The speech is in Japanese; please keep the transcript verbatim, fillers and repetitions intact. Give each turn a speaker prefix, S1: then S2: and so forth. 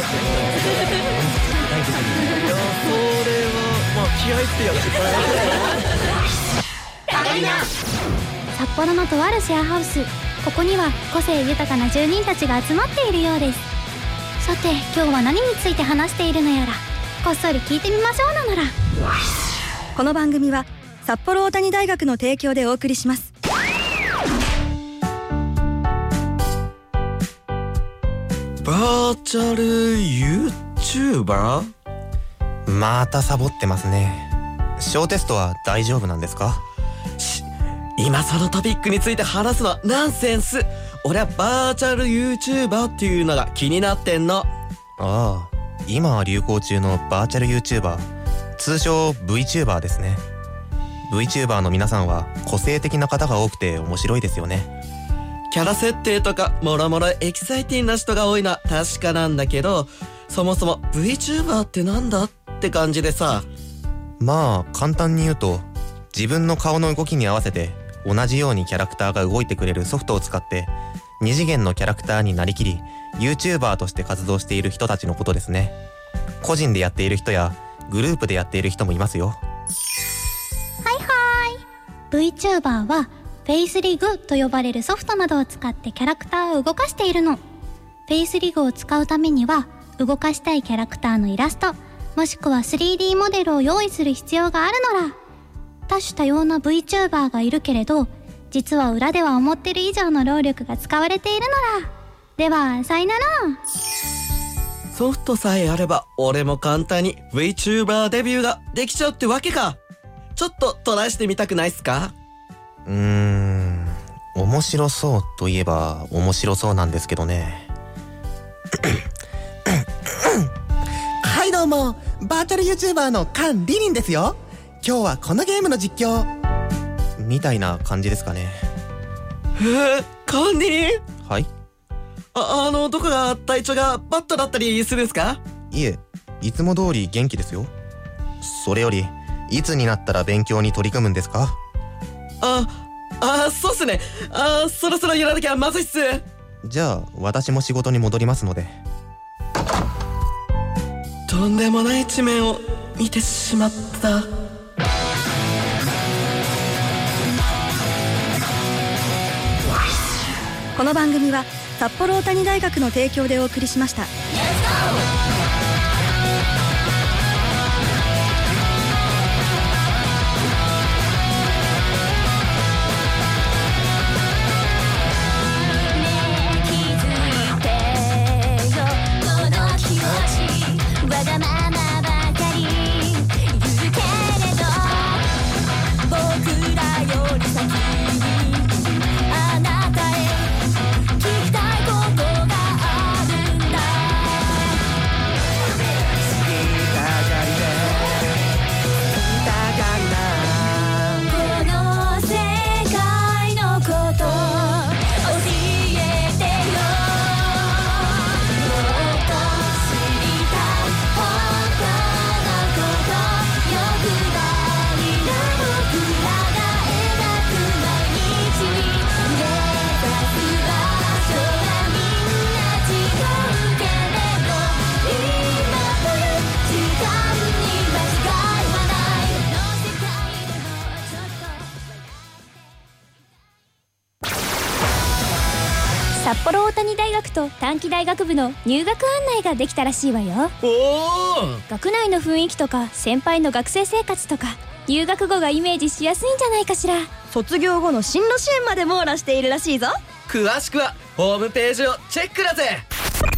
S1: まあ気合いってやつ
S2: 札幌のとあるシェアハウス、ここには個性豊かな住人たちが集まっているようです。さて今日は何について話しているのやら、こっそり聞いてみましょうなのら。
S3: この番組は札幌大谷大学の提供でお送りします。
S1: バーチャル YouTuber？
S4: またサボってますね。小テストは大丈夫なんですか？
S1: し今そのトピックについて話すのはナンセンス。俺はバーチャル YouTuber っていうのが気になってんの。
S4: ああ、今流行中のバーチャル YouTuber、 通称 VTuber ですね。 VTuber の皆さんは個性的な方が多くて面白いですよね。
S1: キャラ設定とかもろもろエキサイティングな人が多いのは確かなんだけど、そもそも VTuber ってなんだって感じでさ。
S4: まあ簡単に言うと、自分の顔の動きに合わせて同じようにキャラクターが動いてくれるソフトを使って二次元のキャラクターになりきり YouTuber として活動している人たちのことですね。個人でやっている人やグループでやっている人もいますよ。
S2: はいはい。 VTuber はフェイスリグと呼ばれるソフトなどを使ってキャラクターを動かしているの。フェイスリグを使うためには動かしたいキャラクターのイラストもしくは スリーディー モデルを用意する必要があるのら。多種多様な VTuber がいるけれど、実は裏では思ってる以上の労力が使われているのら。ではさよなら。
S1: ソフトさえあれば俺も簡単に VTuber デビューができちゃうってわけか。ちょっとトライしてみたくないっすか？
S4: うーん、面白そうといえば面白そうなんですけどね。
S5: はいどうも、バーチャル YouTuber のカン・リリンですよ。今日はこのゲームの実況
S4: みたいな感じですかね。
S1: へえ、カンディリン？
S4: はい。
S1: あ、あの、どこが体調がバットだったりするんですか？
S4: いえ、いつも通り元気ですよ。それより、いつになったら勉強に取り組むんですか？
S1: あ、あ、そうっすね。あ、そろそろやらなきゃまずいっす。
S4: じゃあ、私も仕事に戻りますので。
S1: とんでもない一面を見てしまった。
S3: この番組は札幌大谷大学の提供でお送りしました。
S2: わがままばかり言うけれど、僕らより先にあなたへ聞きたいことがあるんだ。
S5: 好きたがりで好きたがりな
S2: この世界のこと教えてよ。もっと知りたい本当のこと、欲張りな僕らが描く毎日に目指す場所はみんな違うけれど、今という時間に間違いはない。この世界でもちょっと札幌大谷大学と短期大学部の入学案内ができたらしいわよ。
S1: おー、
S2: 学内の雰囲気とか先輩の学生生活とか入学後がイメージしやすいんじゃないかしら。
S3: 卒業後の進路支援まで網羅しているらしいぞ。
S1: 詳しくはホームページをチェックだぜ。